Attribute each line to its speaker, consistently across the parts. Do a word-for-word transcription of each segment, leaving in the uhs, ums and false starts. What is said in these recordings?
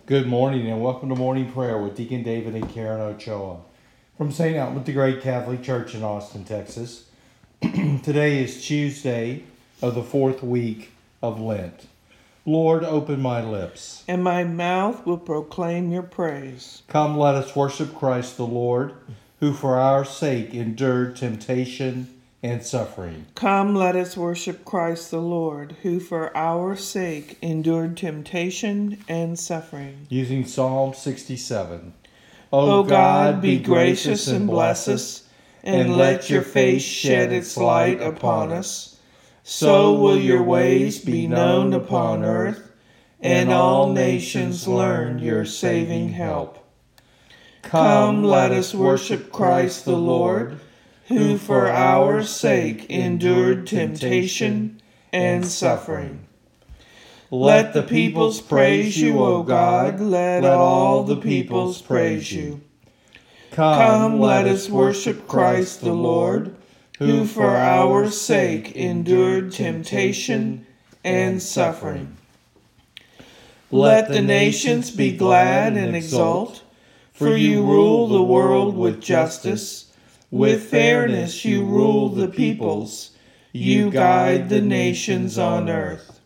Speaker 1: Good morning and welcome to morning prayer with Deacon David and Karen Ochoa from Saint Almond the Great Catholic Church in Austin, Texas. Today is Tuesday of the fourth week of Lent. Lord, open my lips,
Speaker 2: and my mouth will proclaim your praise.
Speaker 1: Come, let us worship Christ the Lord, who for our sake endured temptation and suffering.
Speaker 2: Come, let us worship Christ the Lord, who for our sake endured temptation and suffering.
Speaker 1: Using Psalm sixty-seven.
Speaker 2: O God, be gracious and bless us, and let your face shed its light upon us. So will your ways be known upon earth, and all nations learn your saving help. Come, let us worship Christ the Lord, who for our sake endured temptation and suffering. Let the peoples praise you, O God, let all the peoples praise you. Come, let us worship Christ the Lord, who for our sake endured temptation and suffering. Let the nations be glad and exult, for you rule the world with justice. With fairness you rule the peoples, you guide the nations on earth.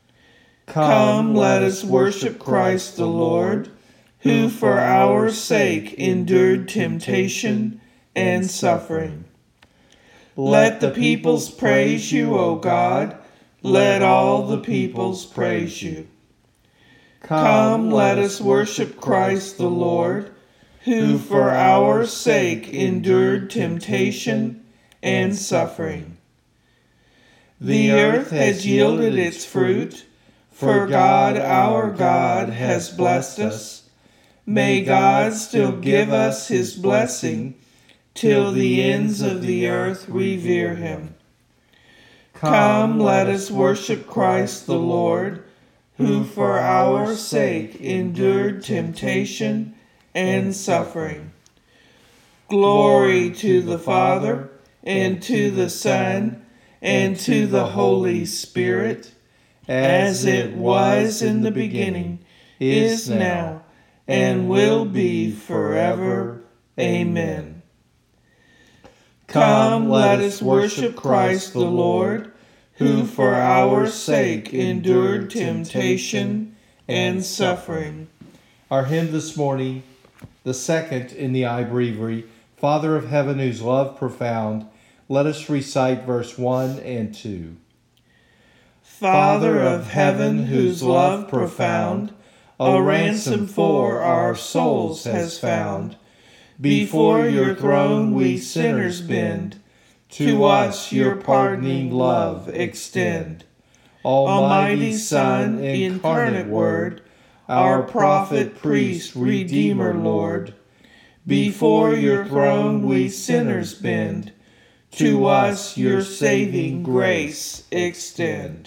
Speaker 2: Come, let us worship Christ the Lord, who for our sake endured temptation and suffering. Let the peoples praise you, O God, let all the peoples praise you. Come, let us worship Christ the Lord, who for our sake endured temptation and suffering. The earth has yielded its fruit, for God our God has blessed us. May God still give us his blessing, till the ends of the earth revere him. Come, let us worship Christ the Lord, who for our sake endured temptation and suffering. Glory to the Father, and to the Son, and to the Holy Spirit, as it was in the beginning, is now, and will be forever. Amen. Come, let us worship Christ the Lord, who for our sake endured temptation and suffering.
Speaker 1: Our hymn this morning, the second in the I Breviary, Father of Heaven, whose love profound. Let us recite verse one and two.
Speaker 2: Father of heaven, whose love profound, a ransom for our souls has found. Before your throne we sinners bend, to us your pardoning love extend. Almighty Son, incarnate Word, our prophet, priest, redeemer, Lord, before your throne we sinners bend, to us your saving grace extend.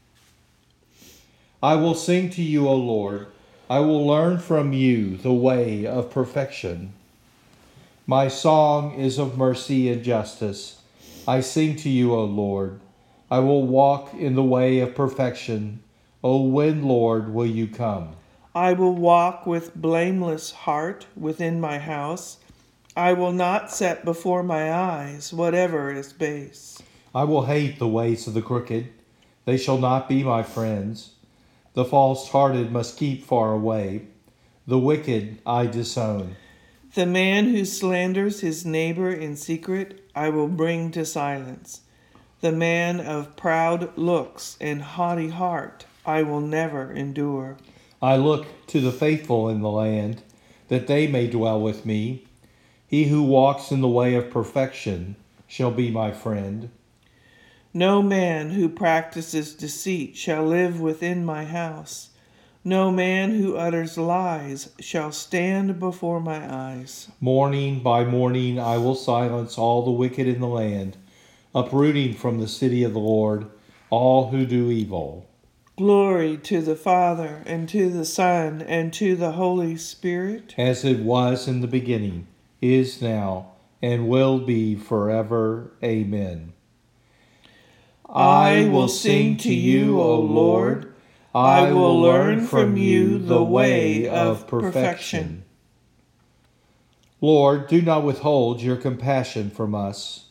Speaker 1: I will sing to you, O Lord. I will learn from you the way of perfection. My song is of mercy and justice. I sing to you, O Lord. I will walk in the way of perfection. O when, Lord, will you come?
Speaker 2: I will walk with blameless heart within my house. I will not set before my eyes whatever is base.
Speaker 1: I will hate the ways of the crooked. They shall not be my friends. The false-hearted must keep far away. The wicked I disown.
Speaker 2: The man who slanders his neighbor in secret, I will bring to silence. The man of proud looks and haughty heart, I will never endure.
Speaker 1: I look to the faithful in the land, that they may dwell with me. He who walks in the way of perfection shall be my friend.
Speaker 2: No man who practices deceit shall live within my house. No man who utters lies shall stand before my eyes.
Speaker 1: Morning by morning I will silence all the wicked in the land, uprooting from the city of the Lord all who do evil.
Speaker 2: Glory to the Father, and to the Son, and to the Holy Spirit.
Speaker 1: As it was in the beginning, is now, and will be forever. Amen.
Speaker 2: I will sing to you, O Lord. I will learn from you the way of perfection.
Speaker 1: Lord, do not withhold your compassion from us.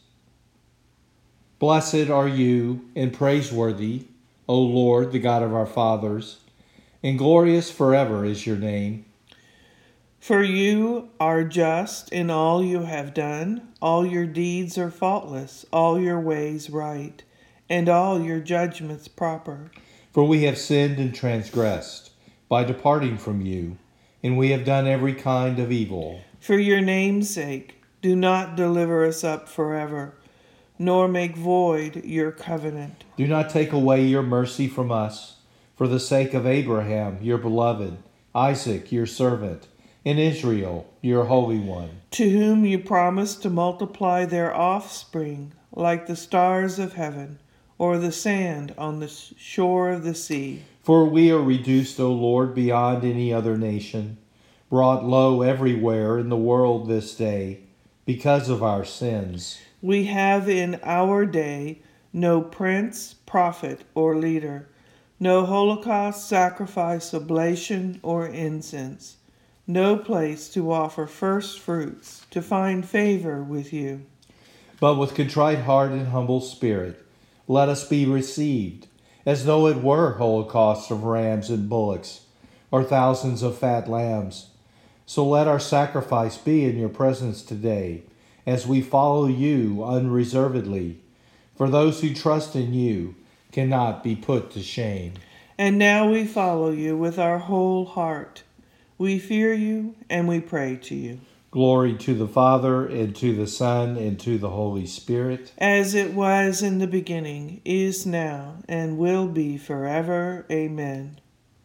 Speaker 1: Blessed are you and praiseworthy, O Lord, the God of our fathers, and glorious forever is your name.
Speaker 2: For you are just in all you have done, all your deeds are faultless, all your ways right, and all your judgments proper.
Speaker 1: For we have sinned and transgressed by departing from you, and we have done every kind of evil.
Speaker 2: For your name's sake, do not deliver us up forever, nor make void your covenant.
Speaker 1: Do not take away your mercy from us, for the sake of Abraham, your beloved, Isaac, your servant, and Israel, your Holy One,
Speaker 2: to whom you promised to multiply their offspring like the stars of heaven, or the sand on the shore of the sea.
Speaker 1: For we are reduced, O Lord, beyond any other nation, brought low everywhere in the world this day, because of our sins.
Speaker 2: We have in our day no prince, prophet, or leader, no holocaust, sacrifice, oblation, or incense, no place to offer first fruits, to find favor with you.
Speaker 1: But with contrite heart and humble spirit, let us be received, as though it were holocausts of rams and bullocks, or thousands of fat lambs. So let our sacrifice be in your presence today, as we follow you unreservedly. For those who trust in you cannot be put to shame.
Speaker 2: And now we follow you with our whole heart. We fear you and we pray to you.
Speaker 1: Glory to the Father, and to the Son, and to the Holy Spirit.
Speaker 2: As it was in the beginning, is now, and will be forever. Amen.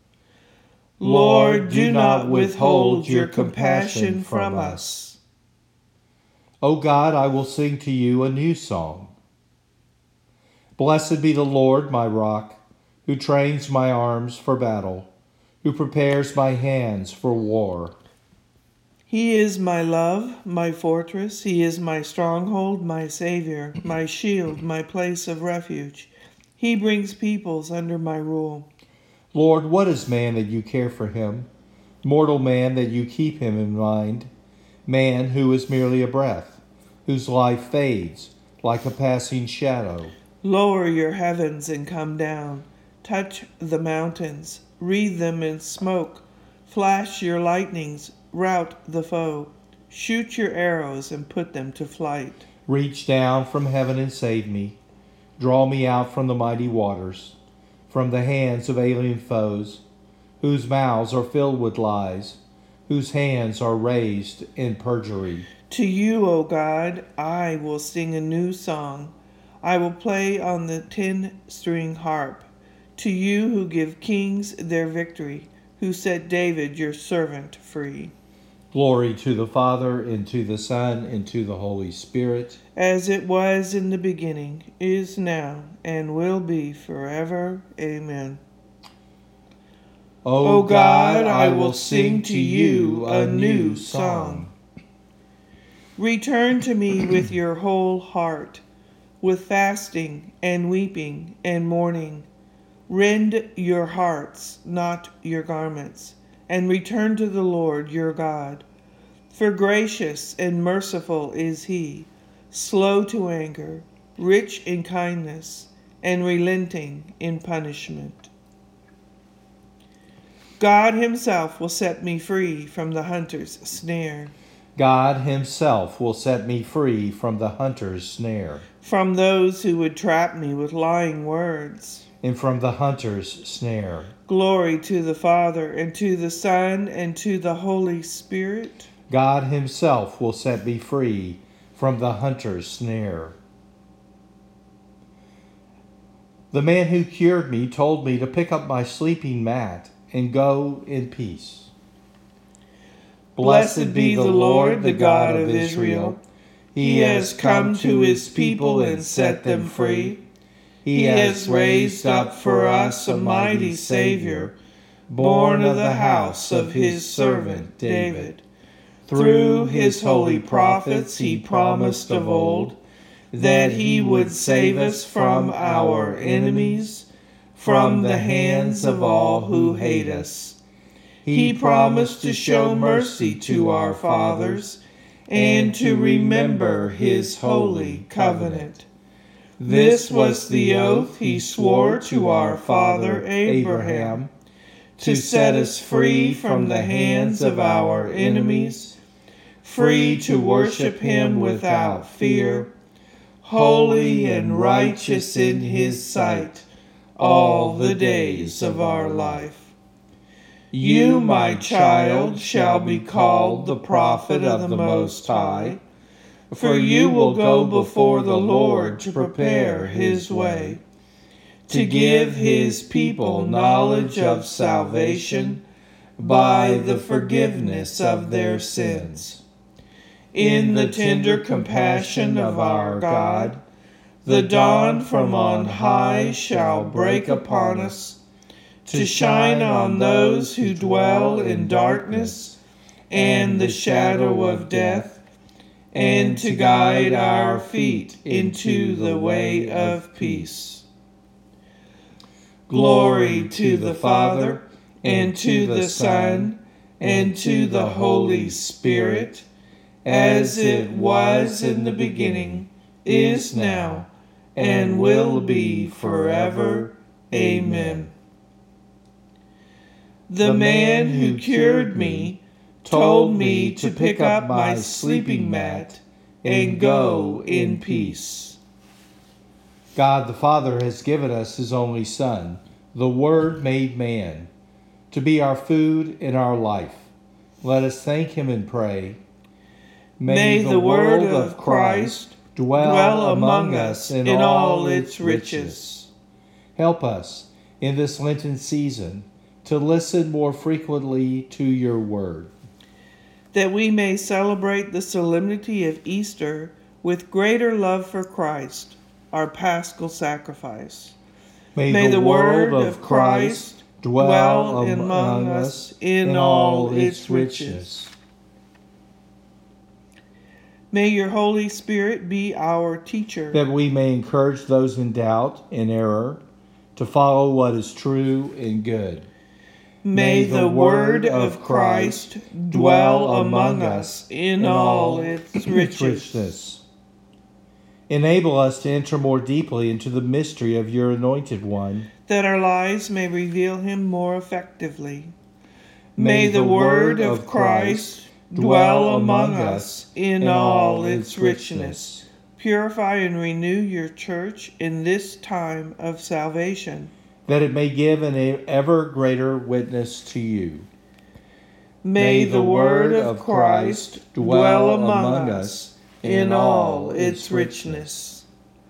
Speaker 2: Lord, do not withhold your compassion from us.
Speaker 1: O God, I will sing to you a new song. Blessed be the Lord, my rock, who trains my arms for battle, who prepares my hands for war.
Speaker 2: He is my love, my fortress. He is my stronghold, my Savior, my shield, my place of refuge. He brings peoples under my rule.
Speaker 1: Lord, what is man that you care for him? Mortal man that you keep him in mind? Man who is merely a breath, whose life fades like a passing shadow.
Speaker 2: Lower your heavens and come down. Touch the mountains, wreathe them in smoke. Flash your lightnings, rout the foe. Shoot your arrows and put them to flight.
Speaker 1: Reach down from heaven and save me. Draw me out from the mighty waters, from the hands of alien foes, whose mouths are filled with lies, whose hands are raised in perjury.
Speaker 2: To you, O God, I will sing a new song. I will play on the ten-string harp. To you who give kings their victory, who set David your servant free.
Speaker 1: Glory to the Father, and to the Son, and to the Holy Spirit.
Speaker 2: As it was in the beginning, is now, and will be forever. Amen.
Speaker 1: O God, I will sing to you a new song.
Speaker 2: Return to me with your whole heart, with fasting and weeping and mourning. Rend your hearts, not your garments, and return to the Lord your God. For gracious and merciful is he, slow to anger, rich in kindness, and relenting in punishment. God himself will set me free from the hunter's snare.
Speaker 1: God himself will set me free from the hunter's snare,
Speaker 2: from those who would trap me with lying words,
Speaker 1: and from the hunter's snare.
Speaker 2: Glory to the Father, and to the Son, and to the Holy Spirit.
Speaker 1: God himself will set me free from the hunter's snare. The man who cured me told me to pick up my sleeping mat and go in peace.
Speaker 2: Blessed be the Lord, the God of Israel. He has come to his people and set them free. He has raised up for us a mighty Savior, born of the house of his servant David. Through his holy prophets he promised of old that he would save us from our enemies, from the hands of all who hate us. He promised to show mercy to our fathers and to remember his holy covenant. This was the oath he swore to our father Abraham, to set us free from the hands of our enemies, free to worship him without fear, holy and righteous in his sight, all the days of our life. You, my child, shall be called the prophet of the Most High, for you will go before the Lord to prepare his way, to give his people knowledge of salvation by the forgiveness of their sins. In the tender compassion of our God, the dawn from on high shall break upon us, to shine on those who dwell in darkness and the shadow of death, and to guide our feet into the way of peace. Glory to the Father, and to the Son, and to the Holy Spirit, as it was in the beginning, is now, and will be forever. Amen. The man who cured me told me to pick up my sleeping mat and go in peace.
Speaker 1: God the Father has given us his only Son, the Word made man, to be our food and our life. Let us thank him and pray.
Speaker 2: May, May the word of Christ dwell, dwell among us in all its riches.
Speaker 1: Help us in this Lenten season to listen more frequently to your word,
Speaker 2: that we may celebrate the solemnity of Easter with greater love for Christ, our paschal sacrifice.
Speaker 1: May,
Speaker 2: May
Speaker 1: the,
Speaker 2: the
Speaker 1: word
Speaker 2: word
Speaker 1: of Christ dwell
Speaker 2: among us in all its riches. May your Holy Spirit be our teacher,
Speaker 1: that we may encourage those in doubt and error to follow what is true and good.
Speaker 2: May the word of Christ dwell among us in all its riches.
Speaker 1: Enable us to enter more deeply into the mystery of your Anointed One,
Speaker 2: that our lives may reveal him more effectively. May the word of Christ dwell among us in all its richness. Purify and renew your church in this time of salvation,
Speaker 1: that it may give an ever greater witness to you.
Speaker 2: May the word of Christ dwell among us in all its richness.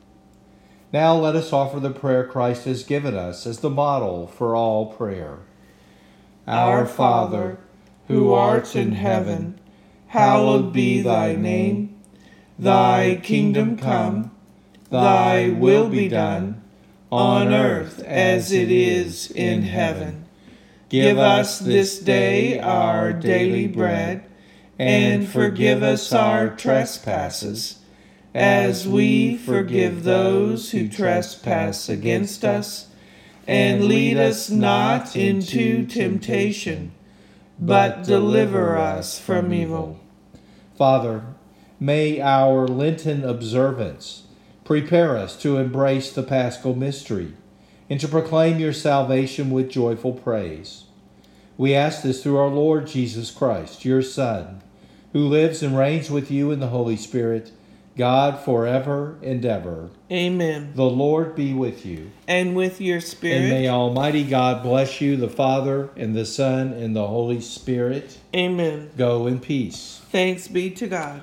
Speaker 1: Now let us offer the prayer Christ has given us as the model for all prayer.
Speaker 2: Our Father, who art in heaven, hallowed be thy name. Thy kingdom come, thy will be done, on earth as it is in heaven. Give us this day our daily bread, and forgive us our trespasses, as we forgive those who trespass against us. And lead us not into temptation, but deliver us from evil.
Speaker 1: Father, may our Lenten observance prepare us to embrace the Paschal mystery and to proclaim your salvation with joyful praise. We ask this through our Lord Jesus Christ, your Son, who lives and reigns with you in the Holy Spirit, God forever and ever.
Speaker 2: Amen.
Speaker 1: The Lord be with you.
Speaker 2: And with your spirit.
Speaker 1: And may Almighty God bless you, the Father, and the Son, and the Holy Spirit.
Speaker 2: Amen.
Speaker 1: Go in peace.
Speaker 2: Thanks be to God.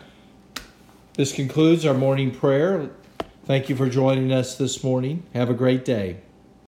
Speaker 1: This concludes our morning prayer. Thank you for joining us this morning. Have a great day.